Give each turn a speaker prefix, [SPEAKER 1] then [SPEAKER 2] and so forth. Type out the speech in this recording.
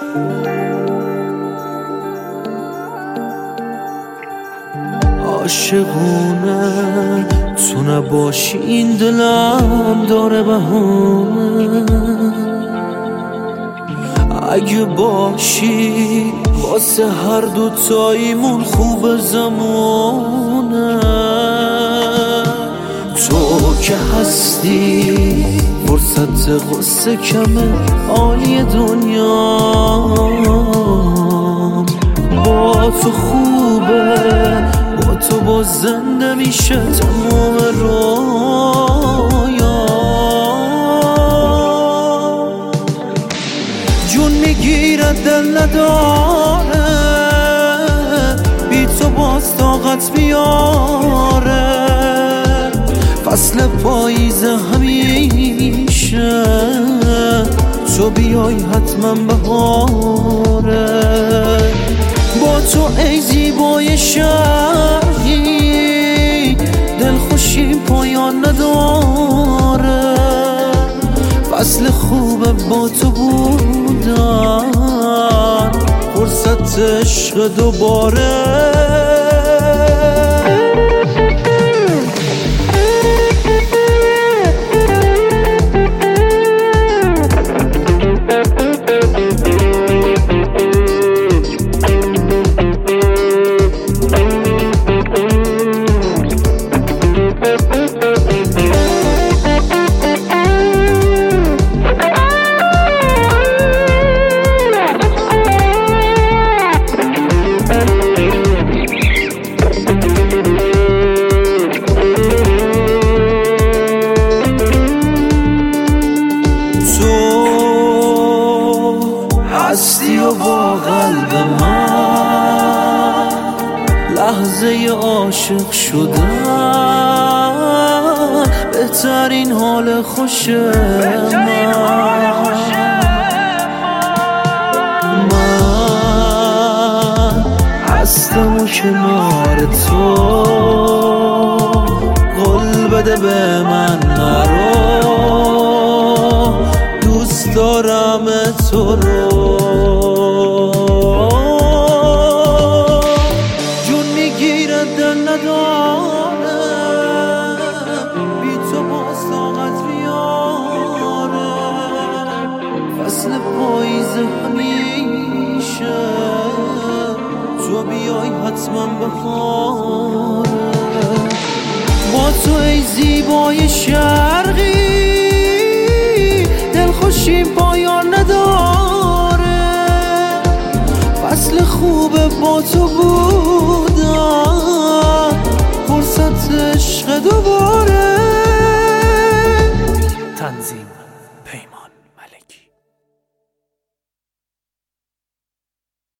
[SPEAKER 1] عاشقونه تو نباشی این دلم داره بهونه، اگه باشی واسه هر دوتاییمون خوب زمونه. تو که هستی فرصت غصه کمه عالی دنیا، با تو خوبه با تو با زنده میشه تمام رویا. جون میگیره دل نداره بی تو باز طاقت بیاره، فصل پاییز همیشه تو بیای حتما بهاره. با تو ای زیبای شهری دلخوشی پایان نداره، فصل خوبه با تو بودن فرصت عشق دوباره. هستی و با قلب من لحظه عاشق شدن بهترین حال خوش من هستم و کنار تو، قول بده به من نرو، دوست دارم تو رو. جون میگیره دل نداره بی تو باز طاقت بیاره، فصل پاییز همیشه تو بیای حتما بهاره. با تو ای زیبای شرقی دلخوشی پایان نداره، فصل خوبه با تو بودن فرصت عشق دوباره.